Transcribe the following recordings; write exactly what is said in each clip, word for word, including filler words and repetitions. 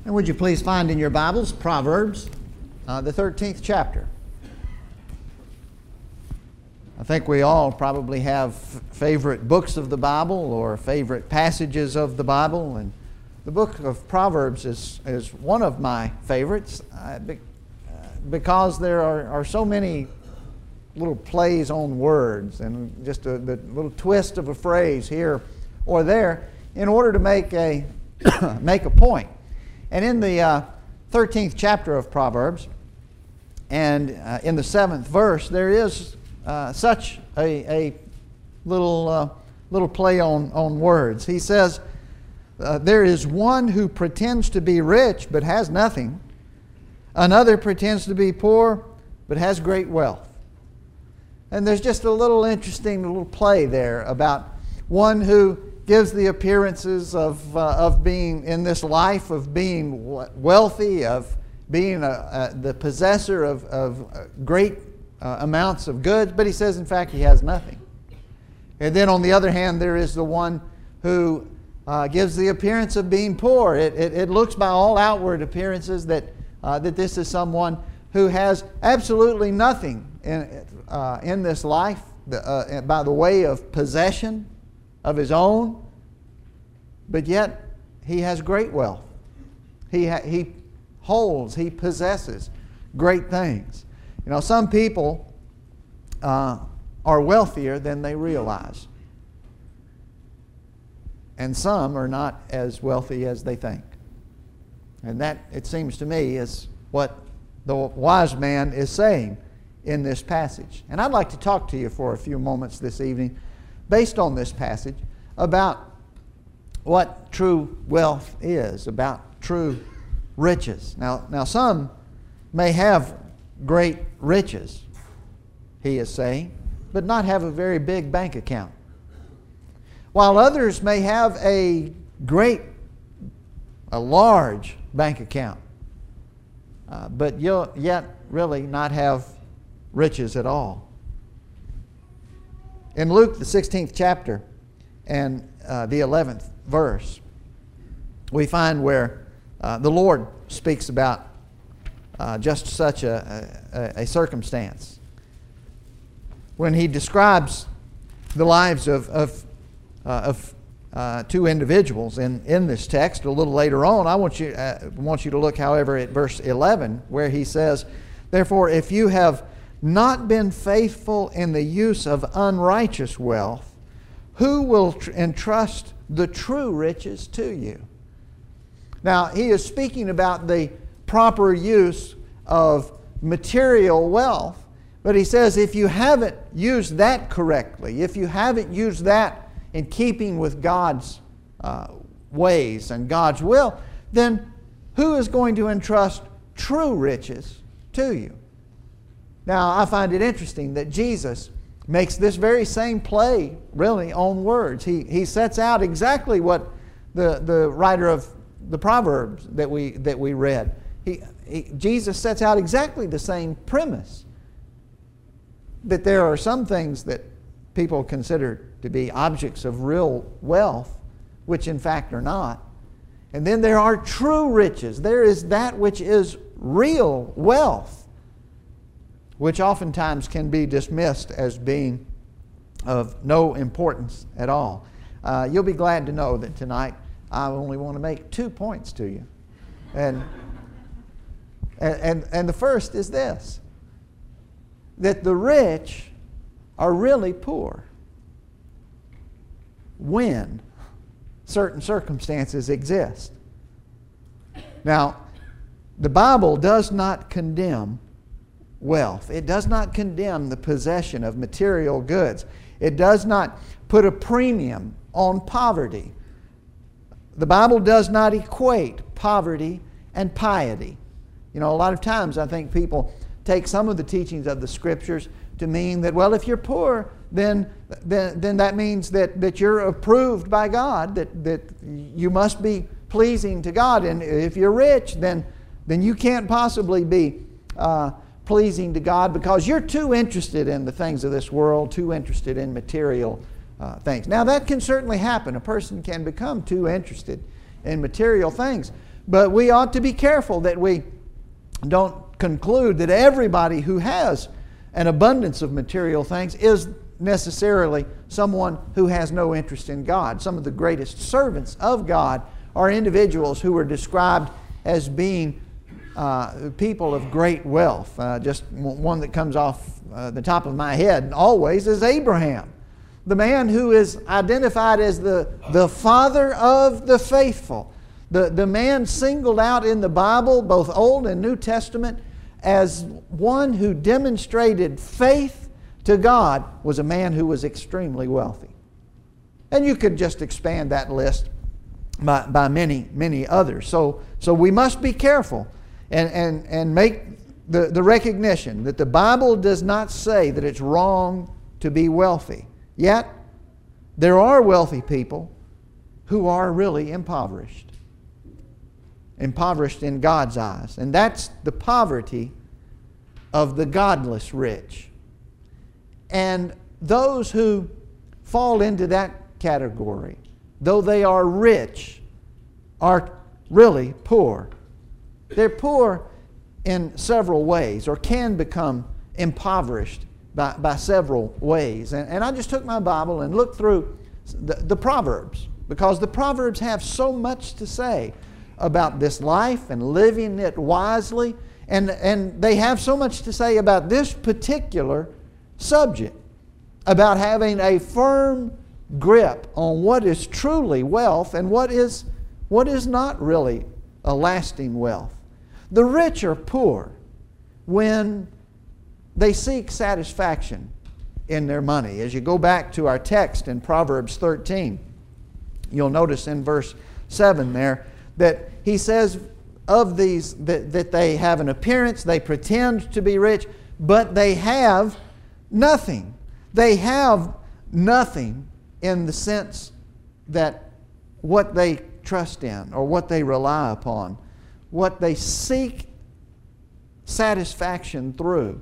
And would you please find in your Bibles Proverbs, uh, the thirteenth chapter. I think we all probably have favorite books of the Bible or favorite passages of the Bible, and the book of Proverbs is, is one of my favorites uh, be, uh, because there are, are so many little plays on words and just a, the little twist of a phrase here or there in order to make a, make a point. And in the uh, thirteenth chapter of Proverbs, and uh, in the seventh verse, there is uh, such a, a little uh, little play on, on words. He says, uh, there is one who pretends to be rich but has nothing. Another pretends to be poor but has great wealth. And there's just a little interesting little play there about one who gives the appearances of, uh, of being in this life, of being wealthy, of being a, a, the possessor of, of great uh, amounts of goods, but he says in fact he has nothing. And then on the other hand, there is the one who uh, gives the appearance of being poor. It, it, it looks by all outward appearances that, uh, that this is someone who has absolutely nothing in, uh, in this life the, uh, by the way of possession of his own, but yet he has great wealth. He, ha- he holds, he possesses great things. You know, some people uh, are wealthier than they realize. And some are not as wealthy as they think. And that, it seems to me, is what the wise man is saying in this passage. And I'd like to talk to you for a few moments this evening based on this passage about what true wealth is, about true riches. Now, now some may have great riches, he is saying, but not have a very big bank account. While others may have a great, a large bank account, uh, but you'll yet really not have riches at all. In Luke, the sixteenth chapter and uh, the eleventh verse, we find where uh, the Lord speaks about uh, just such a, a, a circumstance. When he describes the lives of, of, uh, of uh, two individuals in, in this text a little later on, I want you, uh, want you to look, however, at verse eleven, where he says, "Therefore, if you have not been faithful in the use of unrighteous wealth, who will tr- entrust the true riches to you?" Now, he is speaking about the proper use of material wealth, but he says if you haven't used that correctly, if you haven't used that in keeping with God's uh, ways and God's will, then who is going to entrust true riches to you? Now, I find it interesting that Jesus makes this very same play, really, on words. He, he sets out exactly what the, the writer of the Proverbs that we, that we read. He, he, Jesus sets out exactly the same premise, that there are some things that people consider to be objects of real wealth, which in fact are not. And then there are true riches. There is that which is real wealth, which oftentimes can be dismissed as being of no importance at all. Uh, you'll be glad to know that tonight I only want to make two points to you. And, and, and, and the first is this, that the rich are really poor when certain circumstances exist. Now, the Bible does not condemn wealth. It does not condemn the possession of material goods. It does not put a premium on poverty. The Bible does not equate poverty and piety. You know, a lot of times I think people take some of the teachings of the Scriptures to mean that, well, if you're poor, then then, then that means that, that you're approved by God, that, that you must be pleasing to God. And if you're rich, then, then you can't possibly be uh, pleasing to God because you're too interested in the things of this world, too interested in material uh, things. Now, that can certainly happen. A person can become too interested in material things. But we ought to be careful that we don't conclude that everybody who has an abundance of material things is necessarily someone who has no interest in God. Some of the greatest servants of God are individuals who were described as being uh, people of great wealth. Uh, just one that comes off uh, the top of my head always is Abraham, the man who is identified as the, the father of the faithful. The, the man singled out in the Bible, both Old and New Testament, as one who demonstrated faith to God was a man who was extremely wealthy. And you could just expand that list by, by many, many others. So, so we must be careful and, and, and make the, the recognition that the Bible does not say that it's wrong to be wealthy. Yet, there are wealthy people who are really impoverished. Impoverished in God's eyes. And that's the poverty of the godless rich. And those who fall into that category, though they are rich, are really poor. They're poor in several ways, or can become impoverished by, by several ways. And, and I just took my Bible and looked through the, the Proverbs, because the Proverbs have so much to say about this life and living it wisely. And, and they have so much to say about this particular subject, about having a firm grip on what is truly wealth and what is, what is not really a lasting wealth. The rich are poor when they seek satisfaction in their money. As you go back to our text in Proverbs thirteen, you'll notice in verse seven there that he says of these that, that they have an appearance, they pretend to be rich, but they have nothing. They have nothing in the sense that what they trust in or what they rely upon, what they seek satisfaction through,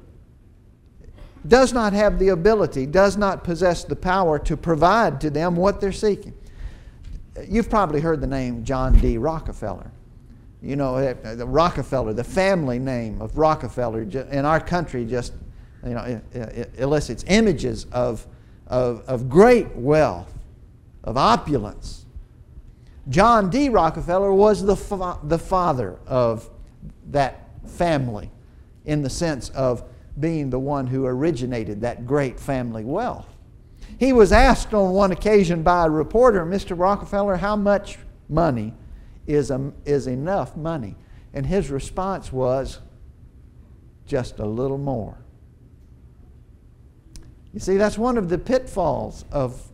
does not have the ability, does not possess the power to provide to them what they're seeking. You've probably heard the name John D. Rockefeller. You know, the Rockefeller, the family name of Rockefeller in our country just, you know, it, it elicits images of, of, of great wealth, of opulence. John D. Rockefeller was the, fa- the father of that family in the sense of being the one who originated that great family wealth. He was asked on one occasion by a reporter, Mister Rockefeller, how much money is, a, is enough money? And his response was, just a little more. You see, that's one of the pitfalls of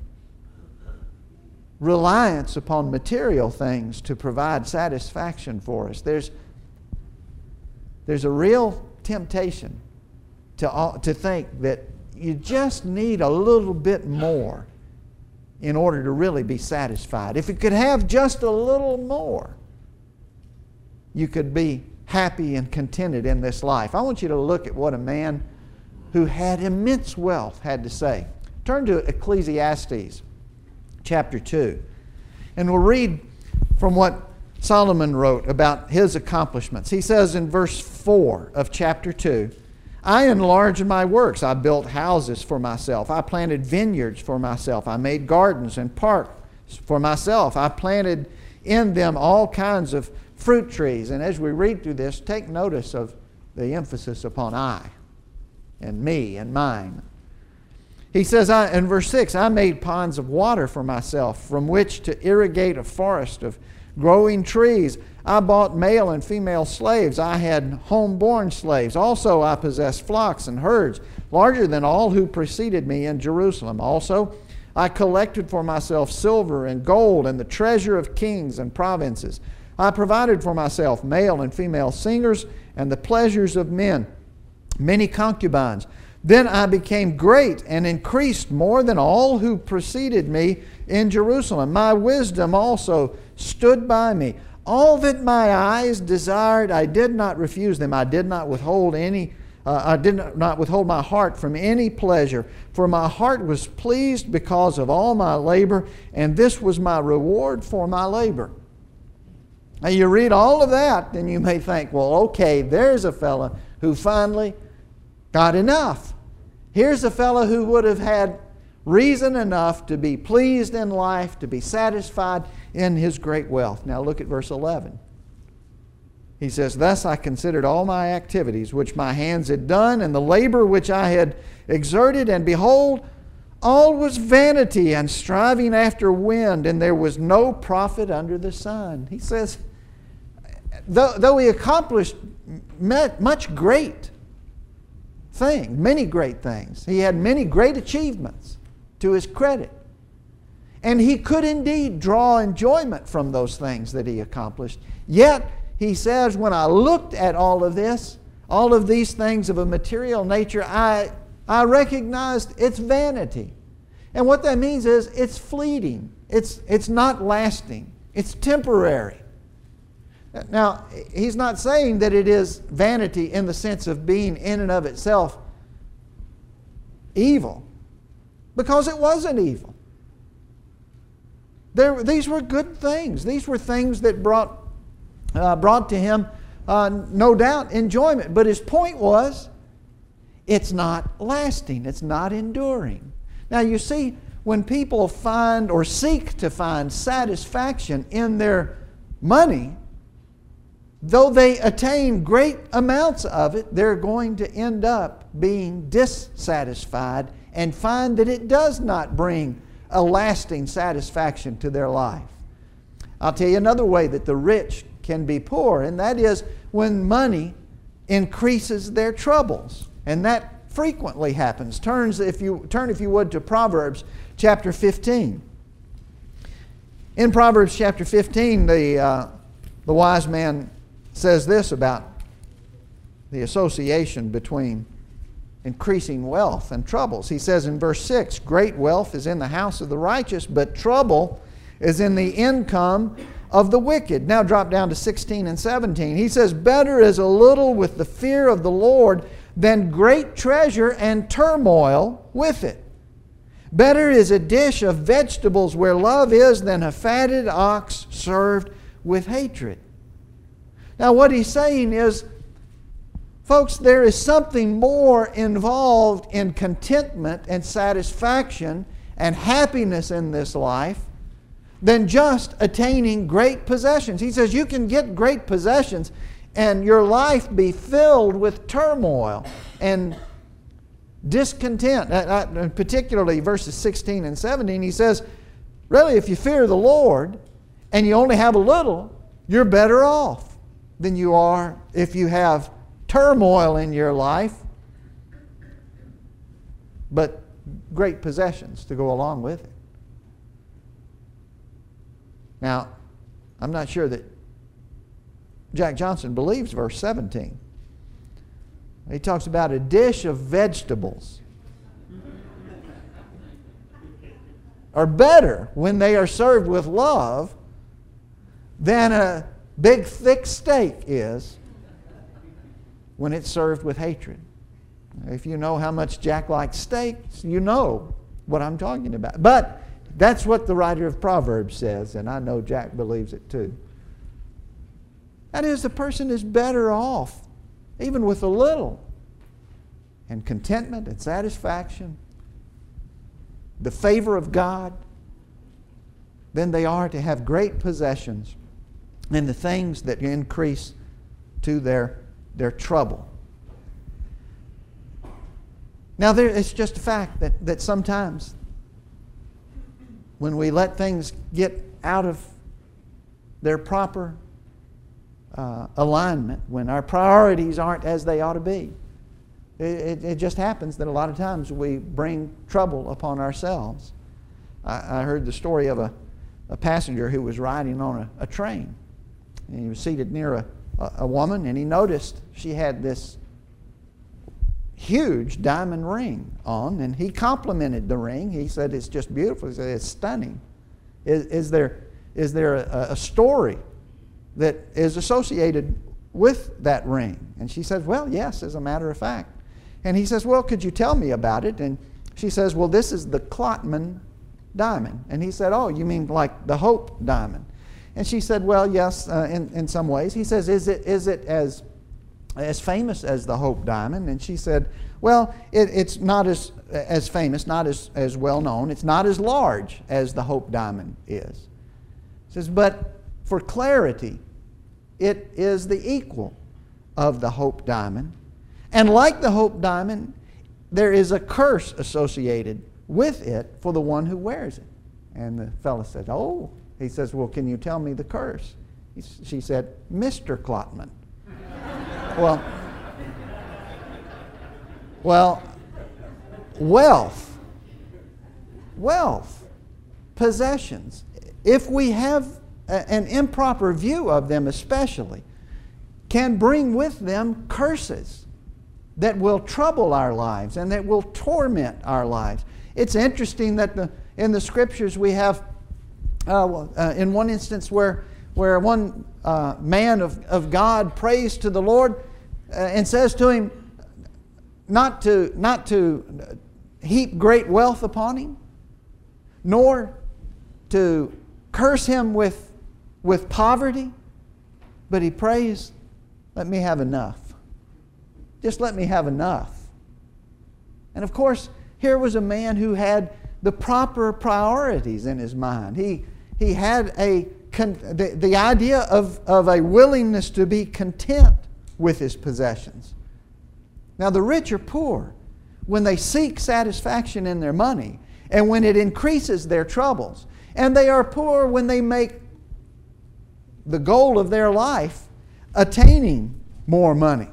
reliance upon material things to provide satisfaction for us. There's, there's a real temptation to, to think that you just need a little bit more in order to really be satisfied. If you could have just a little more, you could be happy and contented in this life. I want you to look at what a man who had immense wealth had to say. Turn to Ecclesiastes chapter two, and we'll read from what Solomon wrote about his accomplishments. He says in verse four of chapter two, I enlarged my works. I built houses for myself. I planted vineyards for myself. I made gardens and parks for myself. I planted in them all kinds of fruit trees. And as we read through this, take notice of the emphasis upon I and me and mine. He says I, in verse six, I made ponds of water for myself from which to irrigate a forest of growing trees. I bought male and female slaves. I had home-born slaves. Also I possessed flocks and herds, larger than all who preceded me in Jerusalem. Also I collected for myself silver and gold and the treasure of kings and provinces. I provided for myself male and female singers and the pleasures of men, many concubines. Then I became great and increased more than all who preceded me in Jerusalem. My wisdom also stood by me. All that my eyes desired, I did not refuse them. I did not withhold any, uh, I did not withhold my heart from any pleasure. For my heart was pleased because of all my labor, and this was my reward for my labor. Now you read all of that, and you may think, well, okay, there's a fella who finally got enough. Here's a fellow who would have had reason enough to be pleased in life, to be satisfied in his great wealth. Now look at verse eleven. He says, "Thus I considered all my activities which my hands had done, and the labor which I had exerted, and behold, all was vanity and striving after wind, and there was no profit under the sun." He says, though, though he accomplished much great things, many great things, he had many great achievements to his credit. And he could indeed draw enjoyment from those things that he accomplished. Yet, he says, when I looked at all of this, all of these things of a material nature, I, I recognized it's vanity. And what that means is it's fleeting. It's, it's not lasting. It's temporary. Now, he's not saying that it is vanity in the sense of being in and of itself evil, because it wasn't evil. There, these were good things. These were things that brought, uh, brought to him, uh, no doubt, enjoyment. But his point was, it's not lasting. It's not enduring. Now you see, when people find or seek to find satisfaction in their money, though they attain great amounts of it, they're going to end up being dissatisfied and find that it does not bring a lasting satisfaction to their life. I'll tell you another way that the rich can be poor, and that is when money increases their troubles. And that frequently happens. Turns, if you, turn, if you would, to Proverbs chapter fifteen. In Proverbs chapter fifteen, the, uh, the wise man says this about the association between increasing wealth and troubles. He says in verse six, "Great wealth is in the house of the righteous, but trouble is in the income of the wicked." Now drop down to sixteen and seventeen. He says, "Better is a little with the fear of the Lord than great treasure and turmoil with it. Better is a dish of vegetables where love is than a fatted ox served with hatred." Now what he's saying is, folks, there is something more involved in contentment and satisfaction and happiness in this life than just attaining great possessions. He says you can get great possessions and your life be filled with turmoil and discontent. Uh, particularly verses sixteen and seventeen, he says, really, if you fear the Lord and you only have a little, you're better off than you are if you have turmoil in your life, but great possessions to go along with it. Now, I'm not sure that Jack Johnson believes verse seventeen. He talks about a dish of vegetables are better when they are served with love than a big thick steak is when it's served with hatred. If you know how much Jack likes steaks, you know what I'm talking about. But that's what the writer of Proverbs says, and I know Jack believes it too. That is, the person is better off, even with a little, and contentment and satisfaction, the favor of God, than they are to have great possessions and the things that increase to their, their trouble. Now, there, it's just a fact that, that sometimes when we let things get out of their proper uh, alignment, when our priorities aren't as they ought to be, it, it, it just happens that a lot of times we bring trouble upon ourselves. I, I heard the story of a, a passenger who was riding on a, a train. And he was seated near a, a, a woman, and he noticed she had this huge diamond ring on, and he complimented the ring. He said, "It's just beautiful." He said, "It's stunning. Is, is there, is there a, a story that is associated with that ring?" And she says, "Well, yes, as a matter of fact." And he says, "Well, could you tell me about it?" And she says, "Well, this is the Klotman diamond." And he said, "Oh, you mean like the Hope diamond?" And she said, well, yes, uh, in, in some ways. He says, is it, is it as, as famous as the Hope Diamond? And she said, well, it, it's not as, as famous, not as, as well known. It's not as large as the Hope Diamond is. He says, but for clarity, it is the equal of the Hope Diamond. And like the Hope Diamond, there is a curse associated with it for the one who wears it. And the fellow said, oh. He says, well, can you tell me the curse? He, she said, Mister Klotman. well, well, wealth, wealth, possessions, if we have a, an improper view of them especially, can bring with them curses that will trouble our lives and that will torment our lives. It's interesting that the, in the Scriptures we have, uh, uh, in one instance where, where one uh, man of, of God prays to the Lord uh, and says to him not to, not to heap great wealth upon him, nor to curse him with, with poverty, but he prays, let me have enough. Just let me have enough. And of course, here was a man who had the proper priorities in his mind. He, he had a, the, the idea of, of a willingness to be content with his possessions. Now, the rich are poor when they seek satisfaction in their money and when it increases their troubles. And they are poor when they make the goal of their life attaining more money.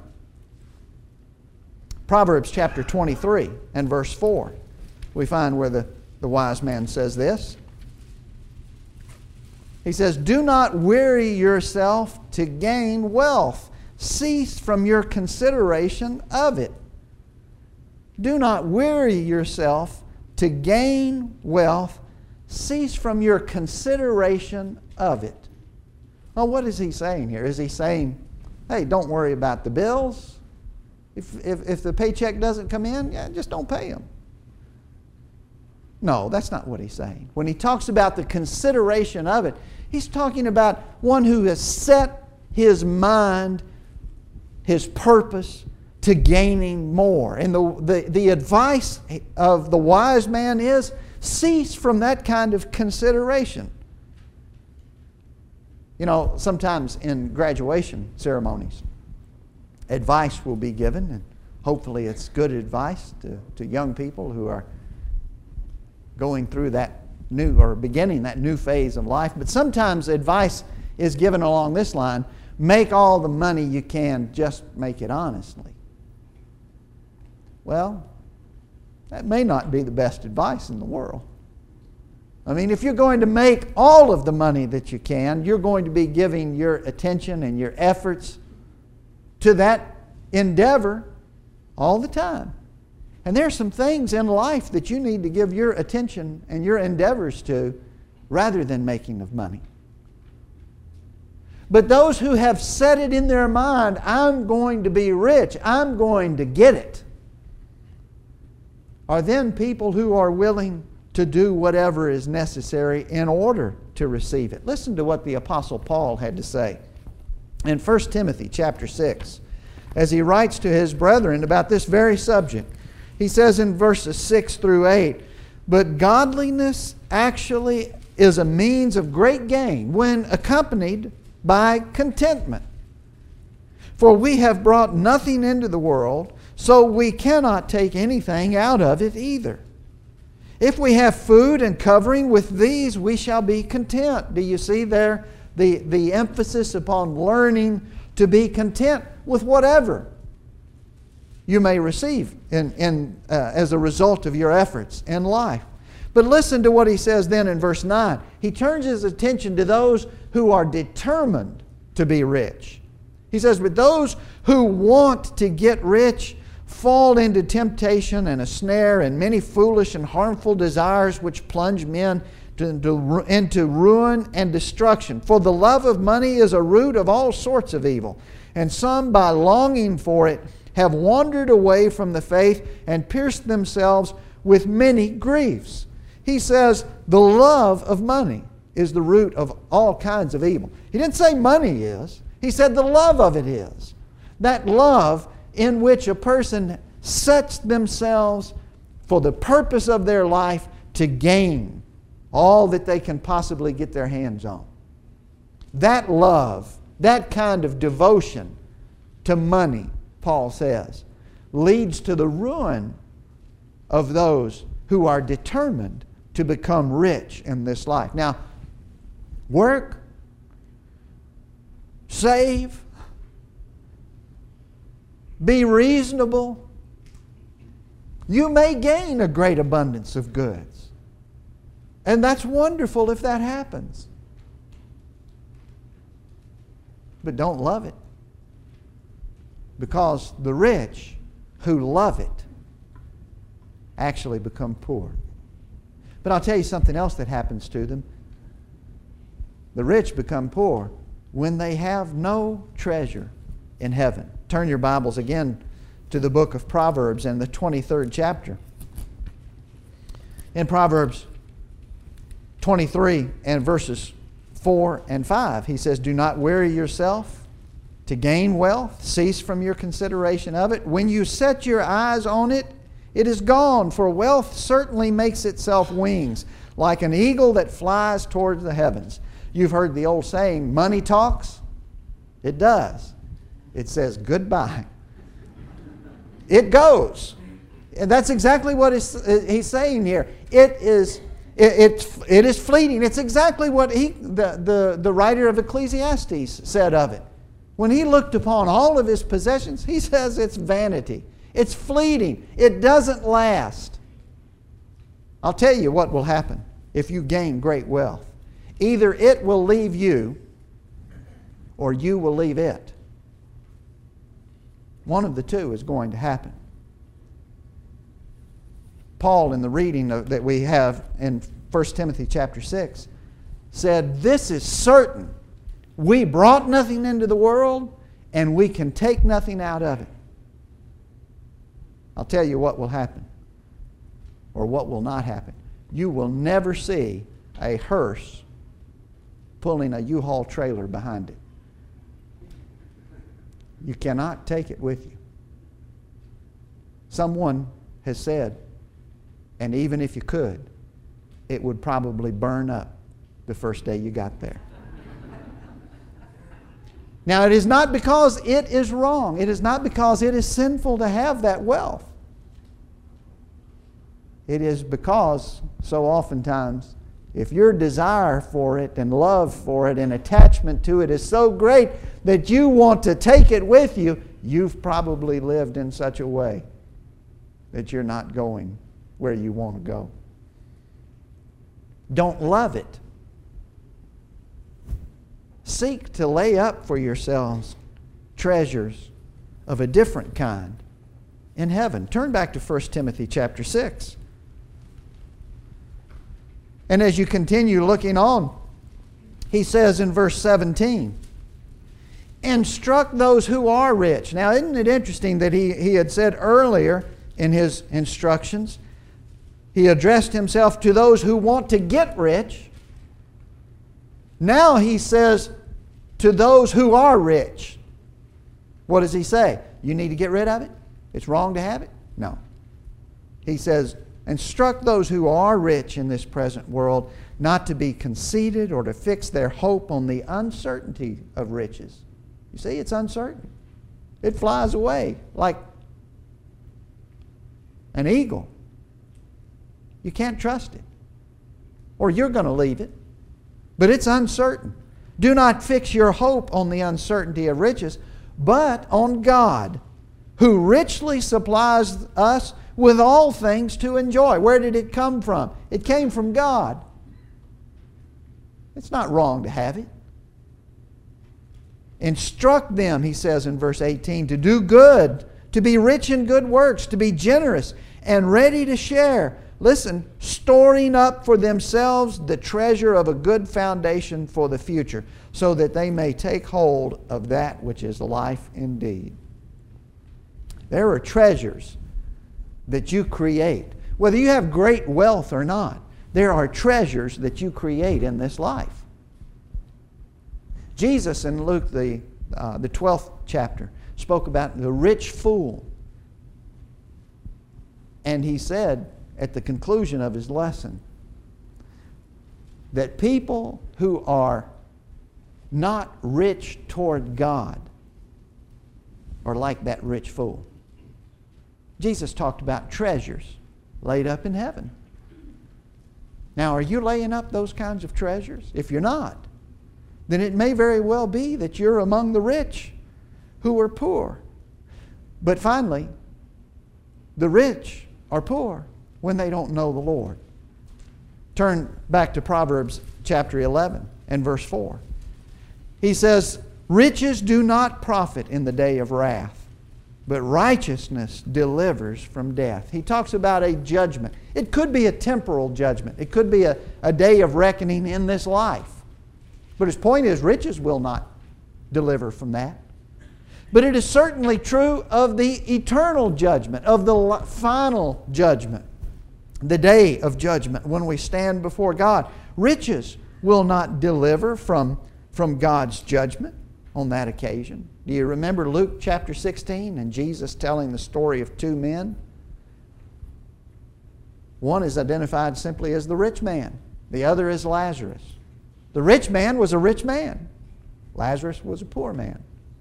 Proverbs chapter twenty-three and verse four, we find where the, the wise man says this. He says, do not weary yourself to gain wealth. Cease from your consideration of it. Do not weary yourself to gain wealth. Cease from your consideration of it. Well, what is he saying here? Is he saying, hey, don't worry about the bills? If, if, if the paycheck doesn't come in, yeah, just don't pay them. No, that's not what he's saying. When he talks about the consideration of it, he's talking about one who has set his mind, his purpose, to gaining more. And the, the, the advice of the wise man is, cease from that kind of consideration. You know, sometimes in graduation ceremonies, advice will be given, and hopefully it's good advice to, to young people who are going through that new or beginning that new phase of life. But sometimes advice is given along this line: make all the money you can, just make it honestly. Well, that may not be the best advice in the world. I mean, if you're going to make all of the money that you can, you're going to be giving your attention and your efforts to that endeavor all the time. And there are some things in life that you need to give your attention and your endeavors to rather than making of money. But those who have set it in their mind, I'm going to be rich, I'm going to get it, are then people who are willing to do whatever is necessary in order to receive it. Listen to what the Apostle Paul had to say in First Timothy chapter six, as he writes to his brethren about this very subject. He says in verses six through eight, but godliness actually is a means of great gain when accompanied by contentment. For we have brought nothing into the world, so we cannot take anything out of it either. If we have food and covering, with these we shall be content. Do you see there the, the emphasis upon learning to be content with whatever you may receive in, in, uh, as a result of your efforts in life? But listen to what he says then in verse nine. He turns his attention to those who are determined to be rich. He says, but those who want to get rich fall into temptation and a snare and many foolish and harmful desires which plunge men to, to, into ruin and destruction. For the love of money is a root of all sorts of evil. And some, by longing for it, have wandered away from the faith and pierced themselves with many griefs. He says the love of money is the root of all kinds of evil. He didn't say money is. He said the love of it is. That love in which a person sets themselves for the purpose of their life to gain all that they can possibly get their hands on. That love, that kind of devotion to money, Paul says, leads to the ruin of those who are determined to become rich in this life. Now, work, save, be reasonable. You may gain a great abundance of goods. And that's wonderful if that happens. But don't love it. Because the rich who love it actually become poor. But I'll tell you something else that happens to them. The rich become poor when they have no treasure in heaven. Turn your Bibles again to the book of Proverbs and the twenty-third chapter. In Proverbs twenty-three and verses four and five, he says, "Do not weary yourself to gain wealth. Cease from your consideration of it. When you set your eyes on it, it is gone, for wealth certainly makes itself wings, like an eagle that flies towards the heavens." You've heard the old saying, money talks. It does. It says goodbye. It goes. And that's exactly what he's saying here. It is, it, it, it is fleeting. It's exactly what he, the, the, the writer of Ecclesiastes said of it. When he looked upon all of his possessions, he says it's vanity. It's fleeting. It doesn't last. I'll tell you what will happen if you gain great wealth. Either it will leave you or you will leave it. One of the two is going to happen. Paul, in the reading of, that we have in First Timothy chapter six, said, "This is certain. We brought nothing into the world, and we can take nothing out of it." I'll tell you what will happen, or what will not happen. You will never see a hearse pulling a U-Haul trailer behind it. You cannot take it with you. Someone has said, and even if you could, it would probably burn up the first day you got there. Now, it is not because it is wrong. It is not because it is sinful to have that wealth. It is because, so oftentimes, if your desire for it and love for it and attachment to it is so great that you want to take it with you, you've probably lived in such a way that you're not going where you want to go. Don't love it. Seek to lay up for yourselves treasures of a different kind in heaven. Turn back to First Timothy chapter six. And as you continue looking on, he says in verse seventeen, "Instruct those who are rich." Now, isn't it interesting that he, he had said earlier in his instructions, he addressed himself to those who want to get rich. Now he says to those who are rich. What does he say? You need to get rid of it? It's wrong to have it? No. He says, "Instruct those who are rich in this present world not to be conceited or to fix their hope on the uncertainty of riches." You see, it's uncertain. It flies away like an eagle. You can't trust it. Or you're going to leave it. But it's uncertain. Do not fix your hope on the uncertainty of riches, but on God, who richly supplies us with all things to enjoy. Where did it come from? It came from God. It's not wrong to have it. Instruct them, he says in verse eighteen, to do good, to be rich in good works, to be generous and ready to share. Listen, storing up for themselves the treasure of a good foundation for the future, so that they may take hold of that which is life indeed. There are treasures that you create, whether you have great wealth or not. There are treasures that you create in this life. Jesus in Luke, the, uh, the twelfth chapter, spoke about the rich fool. And he said at the conclusion of his lesson that people who are not rich toward God are like that rich fool. Jesus talked about treasures laid up in heaven. Now, are you laying up those kinds of treasures? If you're not, then it may very well be that you're among the rich who are poor. But finally, the rich are poor when they don't know the Lord. Turn back to Proverbs chapter eleven and verse four. He says, riches do not profit in the day of wrath, but righteousness delivers from death. He talks about a judgment. It could be a temporal judgment. It could be a, a day of reckoning in this life. But his point is, riches will not deliver from that. But it is certainly true of the eternal judgment, of the final judgment, the day of judgment when we stand before God. Riches will not deliver from, from God's judgment on that occasion. Do you remember Luke chapter sixteen and Jesus telling the story of two men? One is identified simply as the rich man. The other is Lazarus. The rich man was a rich man. Lazarus was a poor man.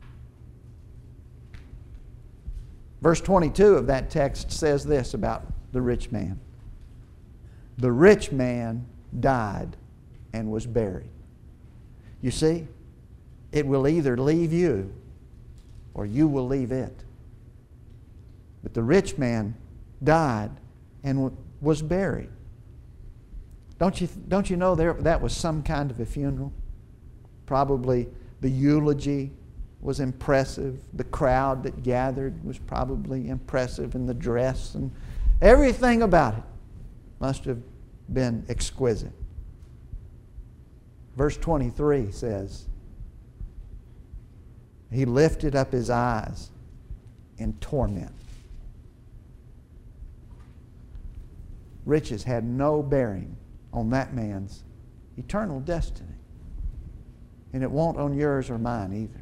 Verse twenty-two of that text says this about the rich man. The rich man died and was buried. You see, it will either leave you or you will leave it. But the rich man died and was buried. Don't you, don't you know there, that was some kind of a funeral? Probably the eulogy was impressive. The crowd that gathered was probably impressive, and the dress and everything about it must have been exquisite. Verse twenty-three says, he lifted up his eyes in torment. Riches had no bearing on that man's eternal destiny. And it won't on yours or mine either.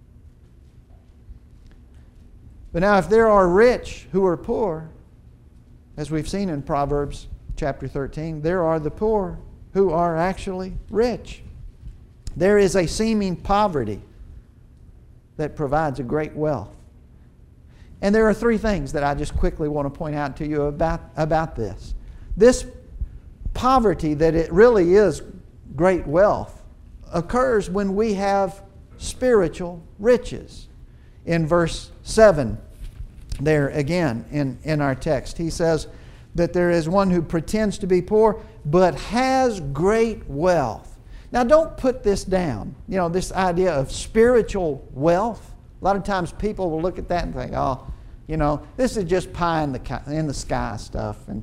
But now if there are rich who are poor, as we've seen in Proverbs chapter thirteen, there are the poor who are actually rich. There is a seeming poverty that provides a great wealth. And there are three things that I just quickly want to point out to you about, about this. This poverty, that it really is great wealth, occurs when we have spiritual riches. In verse seven, there again in, in our text, he says that there is one who pretends to be poor but has great wealth. Now don't put this down. You know, this idea of spiritual wealth. A lot of times people will look at that and think, oh, you know, this is just pie in the, in the sky stuff. And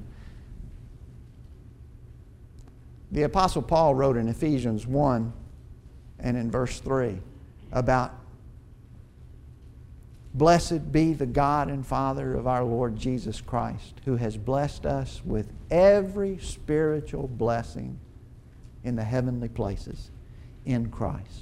the Apostle Paul wrote in Ephesians one and in verse three about, blessed be the God and Father of our Lord Jesus Christ, who has blessed us with every spiritual blessing in the heavenly places in Christ.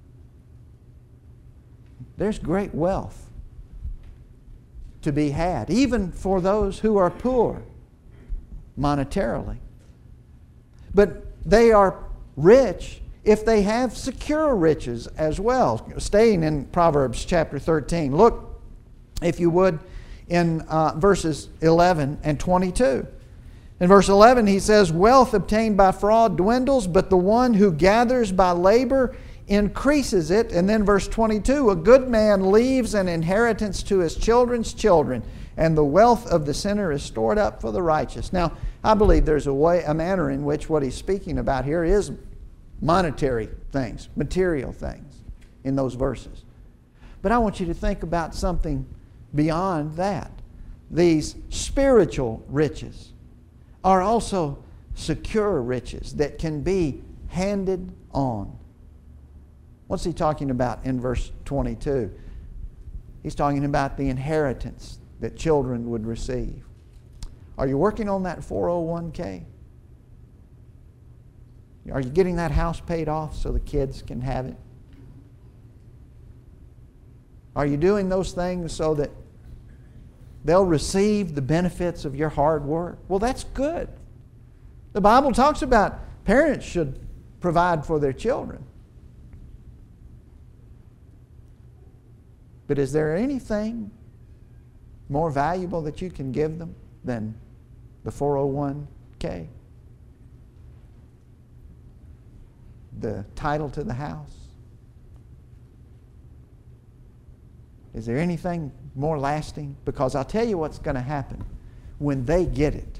There's great wealth to be had, even for those who are poor monetarily. But they are rich if they have secure riches as well. Staying in Proverbs chapter thirteen, look, if you would, in uh, verses eleven and twenty-two. In verse eleven, he says, wealth obtained by fraud dwindles, but the one who gathers by labor increases it. And then verse twenty-two, a good man leaves an inheritance to his children's children, and the wealth of the sinner is stored up for the righteous. Now, I believe there's a way, a manner in which what he's speaking about here is monetary things, material things in those verses. But I want you to think about something beyond that. These spiritual riches are also secure riches that can be handed on. What's he talking about in verse twenty-two? He's talking about the inheritance that children would receive. Are you working on that four oh one k? Are you getting that house paid off so the kids can have it? Are you doing those things so that they'll receive the benefits of your hard work? Well, that's good. The Bible talks about parents should provide for their children. But is there anything more valuable that you can give them than the four oh one k? The title to the house? Is there anything more lasting? Because I'll tell you what's going to happen. When they get it,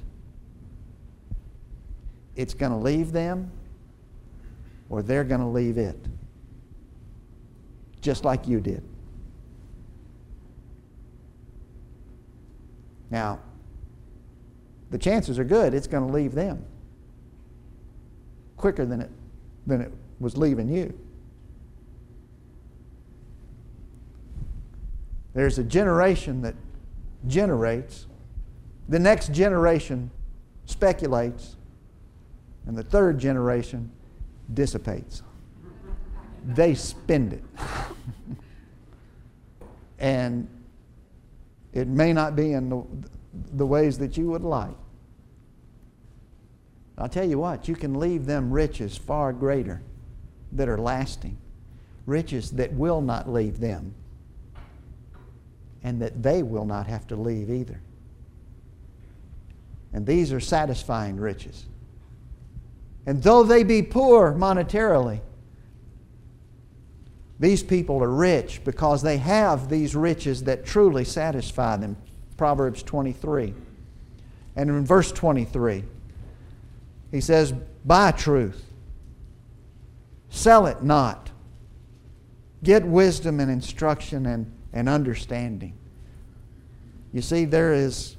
it's going to leave them or they're going to leave it. Just like you did. Now, the chances are good it's going to leave them quicker than it, than it was leaving you. There's a generation that generates, the next generation speculates, and the third generation dissipates. They spend it. And it may not be in the, the ways that you would like. I'll tell you what, you can leave them riches far greater that are lasting. Riches that will not leave them. And that they will not have to leave either. And these are satisfying riches. And though they be poor monetarily, these people are rich because they have these riches that truly satisfy them. Proverbs twenty-three. And in verse twenty-three, he says, buy truth. Sell it not. Get wisdom and instruction and, and understanding. You see, there is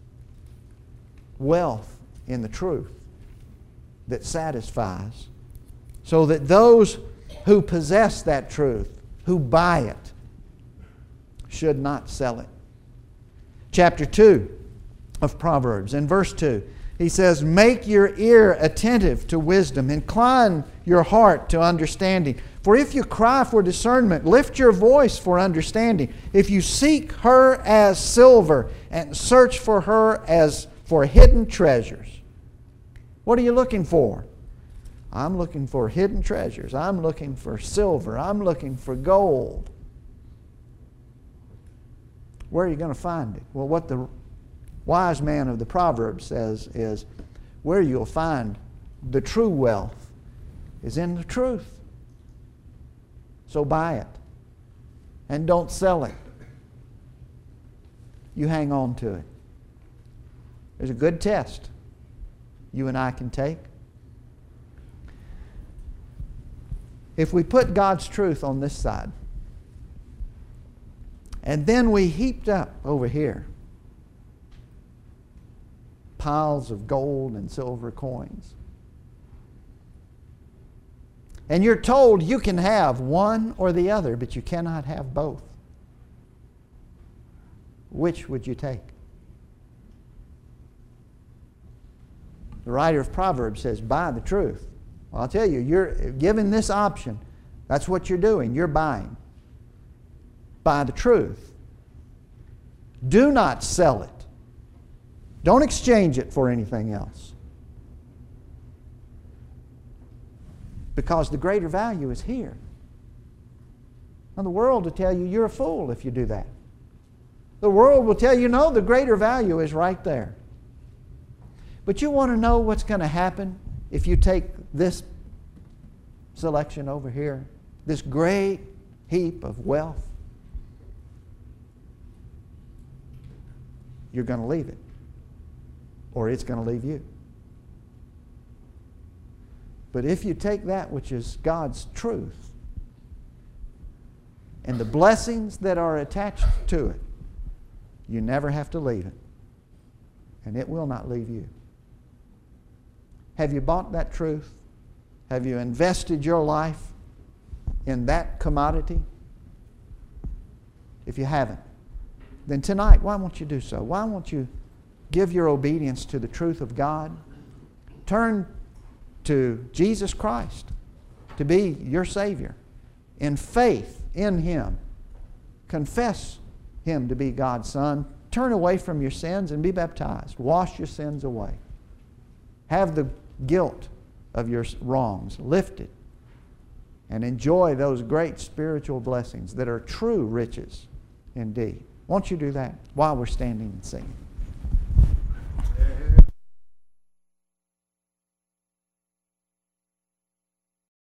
wealth in the truth that satisfies, so that those who possess that truth, who buy it, should not sell it. Chapter two of Proverbs, in verse two, he says, make your ear attentive to wisdom, incline your heart to understanding. For if you cry for discernment, lift your voice for understanding. If you seek her as silver and search for her as for hidden treasures. What are you looking for? I'm looking for hidden treasures. I'm looking for silver. I'm looking for gold. Where are you going to find it? Well, what the wise man of the Proverbs says is, where you'll find the true wealth is in the truth. So buy it. And don't sell it. You hang on to it. There's a good test you and I can take. If we put God's truth on this side, and then we heaped up over here piles of gold and silver coins, and you're told you can have one or the other, but you cannot have both, which would you take? The writer of Proverbs says, buy the truth. Well, I'll tell you, you're given this option. That's what you're doing. You're buying. Buy the truth. Do not sell it. Don't exchange it for anything else. Because the greater value is here. Now, the world will tell you you're a fool if you do that. The world will tell you, no, the greater value is right there. But you want to know what's going to happen if you take this selection over here, this great heap of wealth? You're going to leave it, or it's going to leave you. But if you take that which is God's truth and the blessings that are attached to it, you never have to leave it, and it will not leave you. Have you bought that truth? Have you invested your life in that commodity? If you haven't, then tonight, why won't you do so? Why won't you give your obedience to the truth of God? Turn to Jesus Christ to be your Savior. In faith in Him, confess Him to be God's Son. Turn away from your sins and be baptized. Wash your sins away. Have the guilt of your wrongs lifted. And enjoy those great spiritual blessings that are true riches indeed. Won't you do that while we're standing and singing?